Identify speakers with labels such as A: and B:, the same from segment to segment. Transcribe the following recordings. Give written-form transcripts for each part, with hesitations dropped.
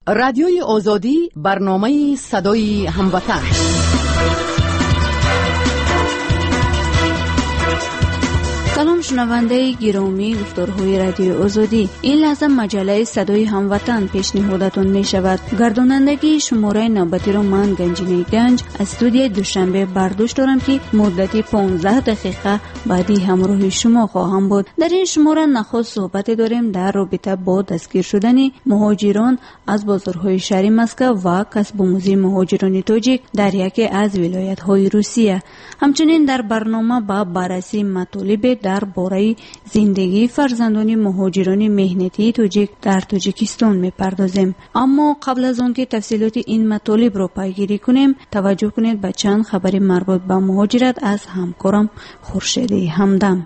A: رادیوی آزادی برنامه صدای هموطن.
B: سلام شنونده گرامی گفتارهای رادیو آزادی. این لحظه مجله صدای هموطن پیشنهادتون می شود. گردانندگی شماره نوبتی را من گنجینه گنج از استودیوی دوشنبه برداشت دارم که مدتی 15 دقیقه بعدی همراه شما خواهم بود. در این شماره نخست صحبت داریم در رابطه با دستگیر شدن مهاجران از بازارهای شهری مسکو و کسب آموزی مهاجران تاجیک در یکی از ولایت‌های روسیه. همچنین در برنامه با بررسی مطالب درباره زندگی فرزندان مهاجران مهنتی تاجیک در تاجیکستان می‌پردازیم. اما قبل از آن که تفصیلات این مطالب را پیگیری کنیم، توجه کنید به چند خبر مربوط به مهاجرت از همکارم خورشید همدم.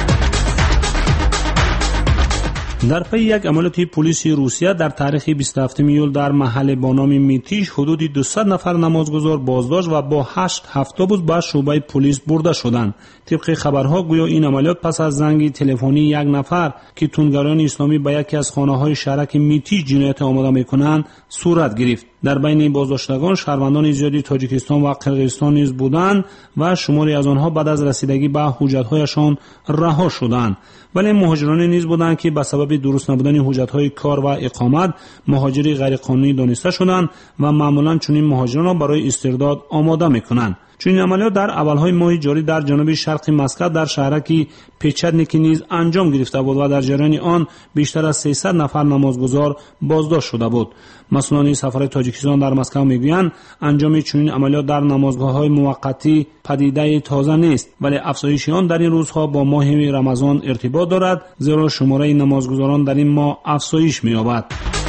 C: در پی یک عملیات پلیس روسیه در تاریخ 27 ایول در محل با نام میتیش حدود 200 نفر نمازگزار بازداشت و با 8 اتوبوس به شعبه پلیس برده شدند. طبق خبرها گویا این عملیات پس از زنگ تلفنی یک نفر که تندگران اسلامی به یکی از خانه‌های شهرک میتیش جنایت آماده می‌کنند صورت گرفت. در بین بازداشتگان شهروندان زیادی تاجیکستان و قرقیزستان نیز بودند و شماری از آنها بعد از رسیدگی به حجت‌هایشان رها شدند. ولی مهاجران نیز بودند که به سبب درست نبودن حجت‌های کار و اقامت مهاجری غیرقانونی دانسته شدند و معمولاً چنین مهاجران را برای استرداد آماده می‌کنند. چنین عملیات در اولهای ماه جاری در جنوب شرق مسکو در شهرک پیچدنیکی نیز انجام گرفته بود و در جریان آن بیشتر از 300 نفر نمازگزار بازداشت شده بود. مسئولان سفارت تاجیکستان در مسکو میگویند انجام چنین عملیات در نمازگاه‌های موقتی پدیده تازه نیست، ولی افزایش آن در این روزها با ماه رمضان ارتباط دارد، زیرا شماره نمازگزاران در این ماه افزایش می‌یابد.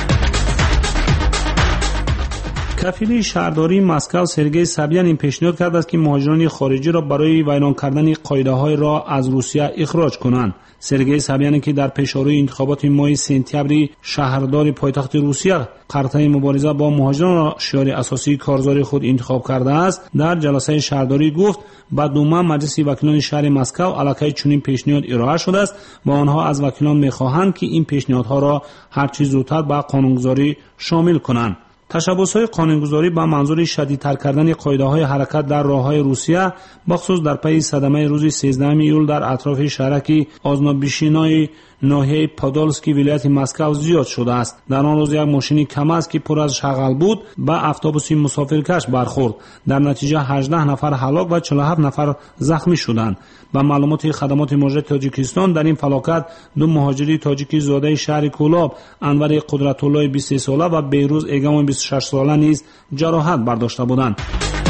C: کفیل شهرداری مسکو سرگئی سابیان این پیشنهاد کرده است که مهاجران خارجی را برای ویران کردن قاعده‌های را از روسیه اخراج کنند. سرگئی سابیان که در پیش‌رو انتخابات ماه سپتامبر شهردار پایتخت روسیه قرطه مبارزه با مهاجران را شعار اساسی کارزار خود انتخاب کرده است، در جلسه شهرداری گفت با دوم مجلس وکیلان شهر مسکو علاقه چنین پیشنهاد ارائه شده است و آنها از وکیلان می‌خواهند که این پیشنهادها را هر چه زودتر به قانونگذاری شامل کنند. تشبث‌های قانونگذاری با منظور شدیدتر کردن قاعده‌های حرکت در راه‌های روسیه بخصوص در پی صدمه روز 13 ایول در اطراف شهرک آزنابیشینای ناحیه پادولسکی ولایت مسکو زیاد شده است. در آن روز یک ماشین کماز که پر از شغل بود به اتوبوس مسافرکش برخورد. در نتیجه 18 نفر هلاک و 47 نفر زخمی شدند. با معلومات خدمات مهاجرت تاجیکستان در این فلاکت دو مهاجری تاجیکی زاده شهر کولاب انور قدرت‌الله 23 ساله و بیروز ایگام 26 ساله نیز جراحت برداشته بودند.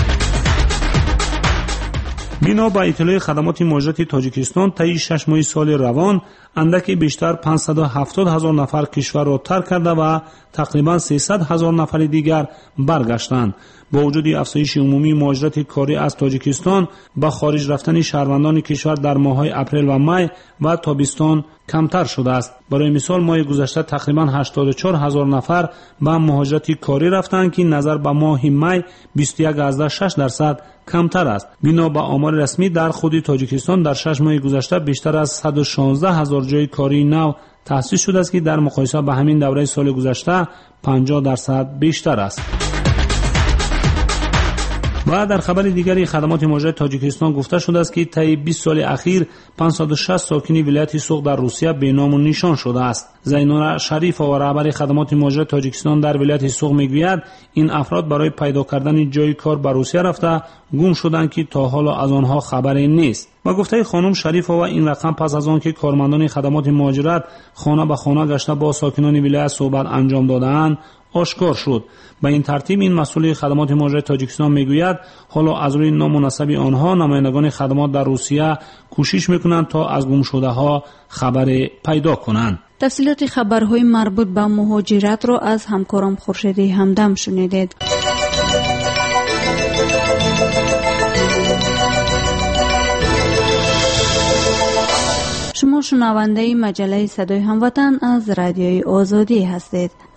C: بنا به اطلاع خدمات مهاجرت تاجیکستان طی 6 ماه سال روان اندکی بیشتر 570,000 نفر کشور را ترک کرده و تقریبا 300,000 نفر دیگر برگشتند. با وجود افزایش عمومی مهاجرت کاری از تاجیکستان با خارج رفتن شهروندان کشور در ماه‌های اپریل و می و تابستان کمتر شده است. برای مثال ماه گذشته تقریبا 84,000 نفر به مهاجرت کاری رفتند که نظر به ماه می 21.6% کمتر است. بنا به آمار رسمی در خود تاجیکستان در 6 ماه گذشته بیشتر از 116,000 جای کاری نو تأسیس شده است که در مقایسه با همین دوره سال گذشته 50% بیشتر است. و در خبر دیگری خدمات مهاجرت تاجیکستان گفته شده است که طی 20 سال اخیر 560 ساکن ولایت سوق در روسیه به نام و نشان شده است. زینور شریف و رهبر خدمات مهاجرت تاجیکستان در ولایت سوق میگوید این افراد برای پیدا کردن جای کار به روسیه رفته گم شدند که تا حالا از آنها خبری نیست. و گفته خانم شریف و این رقم پس از آن که کارمندان خدمات مهاجرت خانه به خانه گشته با ساکنان ولایت صحبت انجام دادند آشکار شد. به این ترتیب این مسئول خدمات مهاجرت تاجیکستان میگوید حالا از روی نامناسب آنها نمایندگان خدمات در روسیه کوشش میکنند تا از گم شده ها خبر پیدا کنند.
B: تفصیلات خبرهای مربوط به مهاجرت را از همکارم خورشید همدم شنیدید. شما شنونده مجله صدای هموطن از رادیوی آزادی هستید.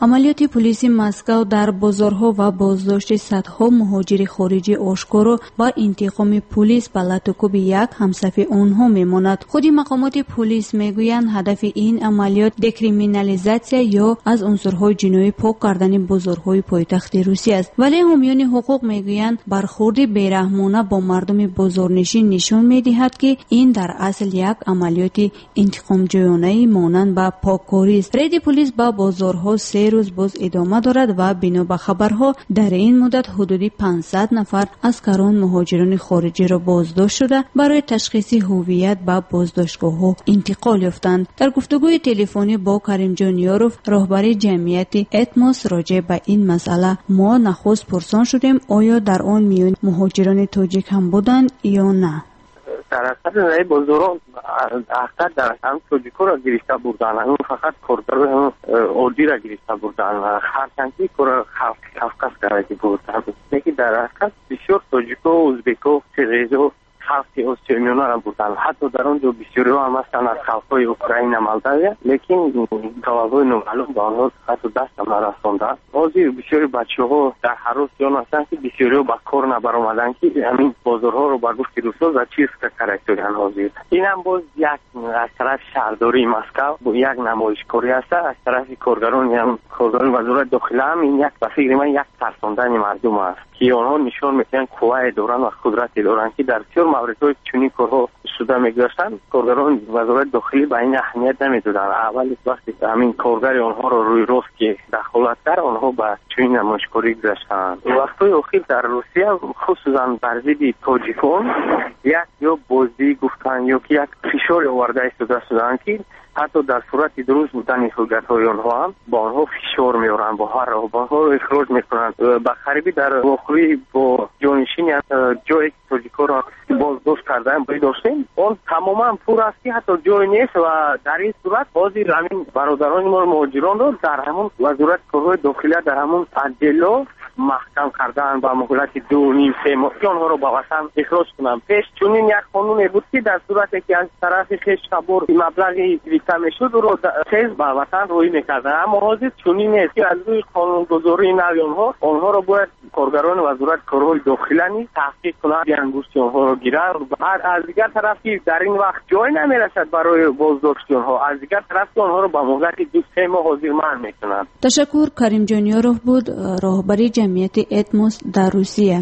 B: عملیات پلیس مسکو در بازارها و بازداشت صدها مهاجر خارجی آشکارا با انتقام پلیس به لطوکوب یک همصف آنها میماند. خود مقامات پلیس میگویند هدف این عملیات دکریمینالیزاسیا یا از عنصرهای جنایی پاک کردن بازارهای پایتخت روسیه است، ولی حامیان حقوق میگویند برخورد بیرحمانه با مردم بازارنشین نشان میدهد که این در اصل یک عملیات انتقام جویانه مانند به پاککاری است. رید پلیس با بازارها 3 روز باز ادامه دارد و بنا به خبرها در این مدت حدود 500 نفر از کران مهاجران خارجی را بازداشت شده برای تشخیص هویت به بازداشتگاه‌ها انتقال یافتند. در گفتگوی تلفنی با کریم جانیاروف راهبر جمعیت اتموس راجع به این مسئله ما نخست پرسان شدیم آیا در آن میان مهاجران تاجیک هم بودند یا نه.
D: در اصل بازاران اکثر در هم تاجیک‌ها را گرفته بودند، اون فقط کردان اردی را گرفته بودند و خرچنگی کار کافکاس کردی بودند. لیکن در اصل بسیار تاجیک‌ها، ازبک‌ها، قرغیزها خلق اوسیمیونا را بودند. حتی در اونجا بسیاری هم هستند از خلق‌های اوکراین مالداوی، لیکن دلایل نامعلوم به آنها حتی دست نرساندند. بعضی بسیاری بچه‌ها در حراسیان هستند که بسیاری با کار نبرآمدند که همین بازارها رو بر گفت روسا و چیز کاراکتریان حاضر. این هم باز یک از طرف شهرداری مسکو با یک نمایشکاری است از طرف کارگران هم کارگران وزارت داخله هم این یک بسیاری من یک ترساندن مردم است که آنها نشان می‌دهند قوت دارند و قدرت دارند که در بسیار موردهای چنین کارها شده می‌گذاشتند. کارگران وزارت داخلی به این اهمیت نمی‌دادند. اول وقتی همین کارگر آنها را روی راست که دخالت کرد آنها به چنین نمایشکاری گذاشتند. وقت‌های اخیر در روسیه خصوصا بر ضد تاجیکان یک یا بازی گفتن یا که یک فشار آورده شدند که حتی در صورت درست بودن هویت‌های آنها هم با آنها فشار می‌آورند، با هر راه با آنها اخراج می‌کنند. به خریبی در واقعی با جانشین جایی که تاجیک‌ها را بازداشت کردن باید داشتیم اون تماما پر است که حتی جای نیست و در این صورت بعضی همین برادران ما مهاجران را در همون وزارت کارهای داخلی در همون عدلا محکم کردن با مهلت 2.5-3 ماه که آنها را با وطن اخراج کنند. پیش چنین یک قانون بود که در صورتی که از طرف خویش خبر مبلغی گرفته میشد رو تیز با وطن روی میکردن، اما حاضر چنین نیست که از روی قانونگذاری نوی آنها را باید کارگران وزارت کارهای داخلی نیز تحقیق کنند، انگشت آنها را گیرند. از دیگر طرفی در این وقت جای نمیرسد برای بازداشت آنها، از دیگر طرفی آنها را با مهلت 2-3 ماه حاضر من میکنند.
B: تشکر. کریم جانیاروف بود، راهبر جمعیت اتموس در روسیه.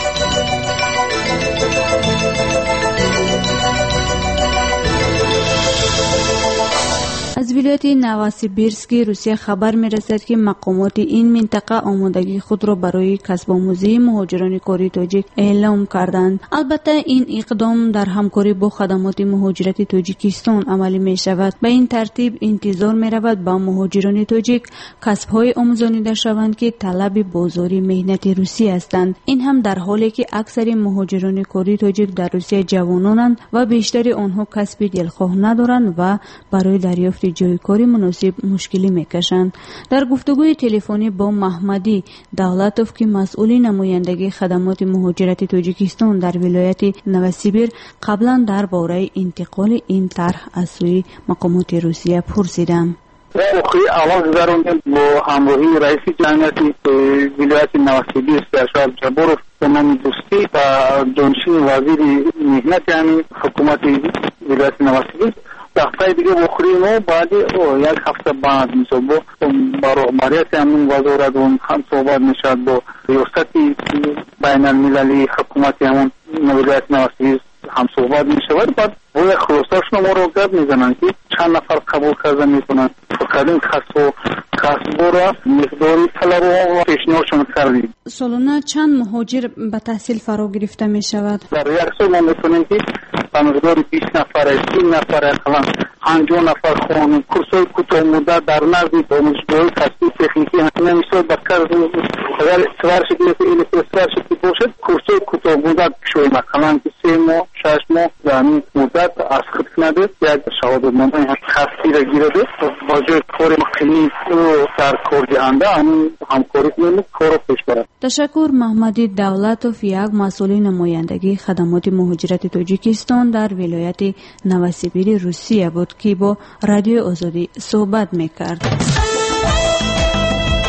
B: از ولایت نواسیبیرسک روسیه خبر می‌رسد که مقامات این منطقه آمادگی خود را برای کسب آموزی مهاجران کاری تاجیک اعلام کردند. البته این اقدام در همکاری با خدمات مهاجرت تاجیکستان عملی می‌شود. به این ترتیب انتظار می‌رود با مهاجران تاجیک کسب‌های آموزانیده شوند که طلب بازاری مهنت روسیه هستند. این هم در حالی که اکثر مهاجران کاری تاجیک در روسیه جوانانند و بیشتر آنها کسب دلخواه ندارند و برای دریافت جای کاری مناسب مشکلی میکشند. در گفتگوی تلفنی با محمدی دولتوف که مسئول نمایندگی خدمات مهاجرت تاجیکستان در ولایت نواسیبیر قبلا درباره انتقال این طرح از سوی مقامات روسیه پرسیدم.
E: واقعی آواز دارم با همراهی رئیس جمعیت ولایت نواسیبیر اشرف جبروف به نام دوستی و جانشین وزیر مهنت یعنی حکومت ولایت نواسیبیر دفتر دیگه بخوریم و بعد یک هفته بعد میشه با رؤمریت همین وزارت هم صحبت میشد با ریاست بین المللی حکومت همون ولایت نواسیبیر هم صحبت میشود. بعد روی خلاصه‌شون ما رو گپ میزنن که چند نفر قبول کرده میکنن. فقط این کسب را مقداری طلب و پیشنهادشون کردیم.
B: سالانه چند مهاجر به تحصیل فرا گرفته میشود؟
E: در یک سال ما میتونیم که به مقدار 20 نفر 30 نفر 50 نفر خانم کورس‌های کوتاه مدت در نزد دانشگاه کسبی تکنیکی نمیشه بکر اگر سوارشی که سوارشی که باشد کورس‌های کوتاه مدت شوی مثلا که 3 ماه 6 ماه یعنی مدت از خود نده یک شهادتنامه کسبی را گیرده با جای کار مقیمی و در کار دهنده همکاری کنیم کار پیش برد.
B: تشکر. محمدی دولتوف یک مسئول نمایندگی خدمات مهاجرت تاجیکستان در ولایت نواسیبیر روسیه بود که با رادیو آزادی صحبت میکرد.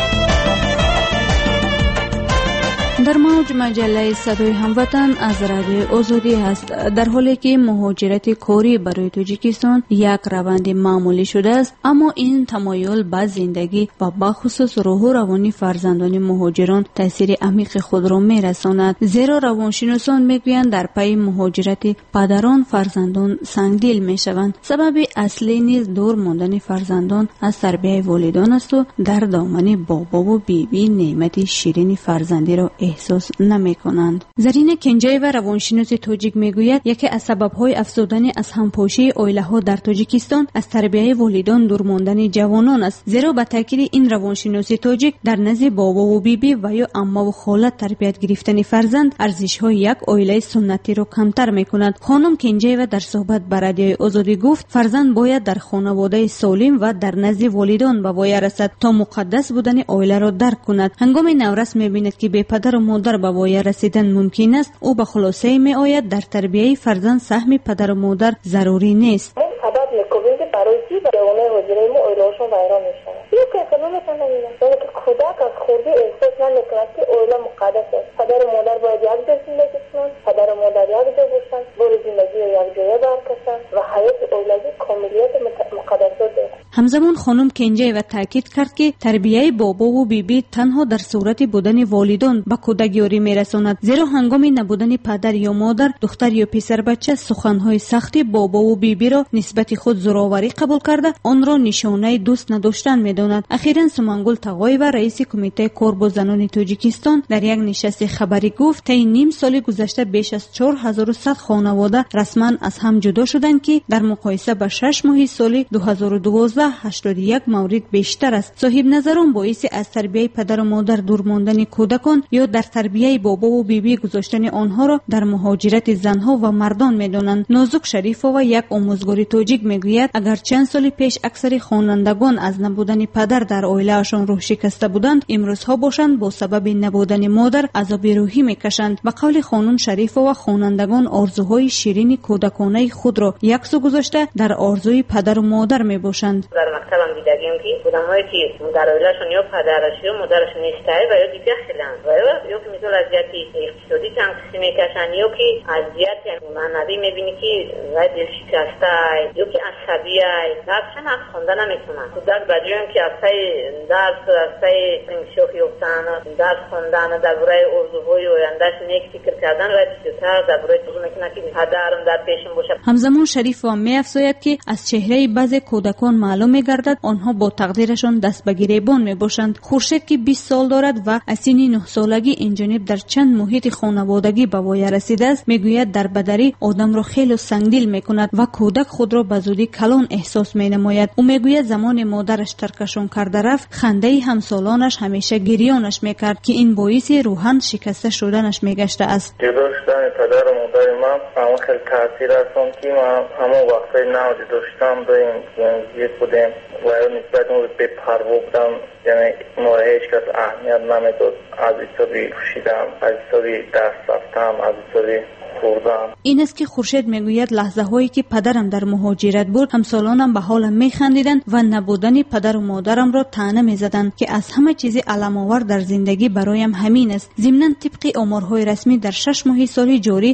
B: در موج مجله صدای هموطن از رادیو آزادی است. در حالی که مهاجرت کاری برای تاجیکستان یک روند معمولی شده است، اما این تمایل به زندگی و بخصوص روح و روانی فرزندان مهاجران تاثیر عمیق خود را می‌رساند. زیرا روانشناسان میگویند در پی مهاجرت پدران فرزندان سنگدل میشوند. سبب اصلی نیز دور ماندن فرزندان از تربیت والدان است و در دامن بابا و بیبی نعمت شیرین فرزندی را احساس نمی‌کنند. زرین کنجای و روانشناس تاجیک میگوید یکی از سبب‌های افزودن از همپاشی عائله‌ها در تاجیکستان از تربیت والدان دور ماندن جوانان است. زیرا به تاکید این روانشناس تاجیک در نزد بابا و بیبی و یا عمه و خاله تربیت گرفتن فرزند ارزش‌های یک عائله سنتی را کمتر می‌کند. خانم کنجای و در صحبت با رادیو آزادی گفت فرزند باید در خانواده سالم و در نزد والدان به وای رسد تا مقدس بودن عائله را درک کند. هنگام نورس می‌بیند که به پدر و مادر به وای رسیدن ممکن است، او به خلاصه می‌آید در تربیت فرزند سهم پدر و مادر ضروری نیست.
F: سبب می‌کنید برای چی جوانان حاضرین ما عائله‌شون ویران میشن. یک کلمه‌شون نمی‌گن. یعنی که کودک از خوردی احساس نمی‌کند که عائله مقدس است. پدر و مادر باید یک جا زندگی کنند، پدر و مادر یک جا باشند، بار زندگی را یک جای برکشند و حیات عائلگی کاملیت مقدسات دارد.
B: همزمان خانم کنجای و تاکید کرد که تربیت بابا و بیبی تنها در صورت بودن والدان به کودک یاری میرساند. زیرا هنگام نبودن پدر یا مادر، دختر یا پسر بچه سخنهای سخت بابا و بیبی را نسبت خود زورآوری قبول کرده آن را نشانه دوست نداشتن میداند. اخیراً سمنگل تقای و رئیس کمیته کار با زنان تاجیکستان در یک نشست خبری گفت طی نیم سال گذشته بیش از 4100 خانواده رسما از هم جدا شدند که در مقایسه با 6 ماه سال 2012 81 مورد بیشتر است. صاحب نظران باعث از تربیت پدر و مادر دور ماندن کودکان یا در تربیت بابا و بیبی گذاشتن آنها را در مهاجرت زنها و مردان میدانند. نازک شریفه و یک آموزگار تاجیک میگوید اگر چند سال پیش اکثر خوانندگان از نبودن پدر در عائله‌شان روح شکسته بودند، امروزها باشند با سبب نبودن مادر عذاب روحی میکشند. به قول خانم شریفه و خوانندگان آرزوهای شیرین کودکانه خود را یک سو گذاشته در آرزوی پدر و مادر میباشند.
F: در مکتبم دیدیم که بودمایی که در عائله‌شون یا پدرش یا مادرش نیسته و یا دیگه خیلن و یا که مثلا اذیت اقتصادی تنقیصی میکشن یا که اذیت معنوی میبینی که وای دل شکسته یا که عصبی درسشون از خوندن نمیتونن. در بدیون که از پای درس از پای شوخی افتن درس خوندن درباره آرزوهای آیندهش نیک فکر کردن و بیشتر درباره چیزی میکنه که پدرم در پیشم باشه. همزمان شریف و می‌افزاید که از چهره بعضی کودکان معلوم می‌گردد آنها با تقدیرشان دست به گریبان میباشند. خورشید که 20 سال دارد و از سن 9 سالگی اینجانب در چند محیط خانوادگی به وای رسیده است، میگوید در بدری آدم را خیلی سنگدل میکند و کودک خود را به زودی کلان احساس مینماید. او میگوید زمان مادرش ترکشان کرده رفت، خنده همسالانش همیشه گریانش میکرد که این باعث روحاً شکسته شدنش میگشته است.
G: جدا شدن پدر و مادر من خیلی تاثیر رسوند که من همون وقتی نودی داشتم داریم زنگی بودیم و نسبت اون به پروا بودم، یعنی ما هیچ کس اهمیت نمیداد. از ایستادی پوشیدم، از ایستادی دست رفتم، از ایستادی خوردم.
B: این است که خورشید میگوید لحظه هایی که پدرم در مهاجرت بود همسالانم به حالم میخندیدند و نبودن پدر و مادرم را طعنه میزدند که از همه چیز علم آور در زندگی برایم همین است. ضمناً طبق آمارهای رسمی در 6 ماه سال جاری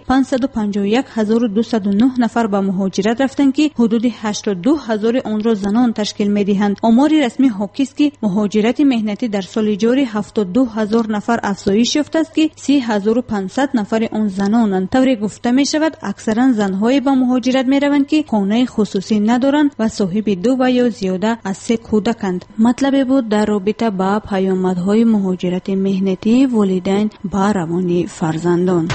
B: 551209 نفر به مهاجرت رفتند که حدود 82000 آن را زنان تشکیل میدهند. آمار رسمی حاکی است که مهاجرت مهنتی در سال جاری 72000 نفر افزایش یافته است که 3500 نفر آن زنانند. طوری گفته می شود اکثرا زنهای به مهاجرت می روند که خانه خصوصی ندارند و صاحب 2 و یا زیاده از 3 کودکند. مطلب بود در رابطه با پیامدهای مهاجرت مهنتی والدین با روانی فرزندان.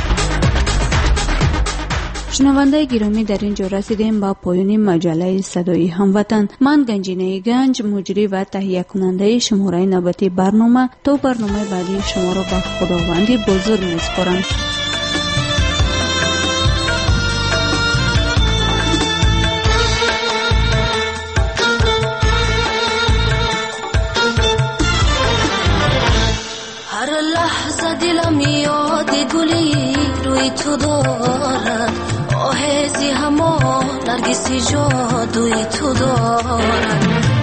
B: شنونده گرامی، در اینجا رسیدیم با پایان مجله صدای هموطن. من گنجینه گنج، مجری و تهیه کننده شماره نوبتی برنامه تا برنامه بعدی شما را به خداوند بزرگ میسپارم.
H: هر لحظه دلم یاد گلی روی تو دارد، آهزی همان نرگسی جادوی تو دارد.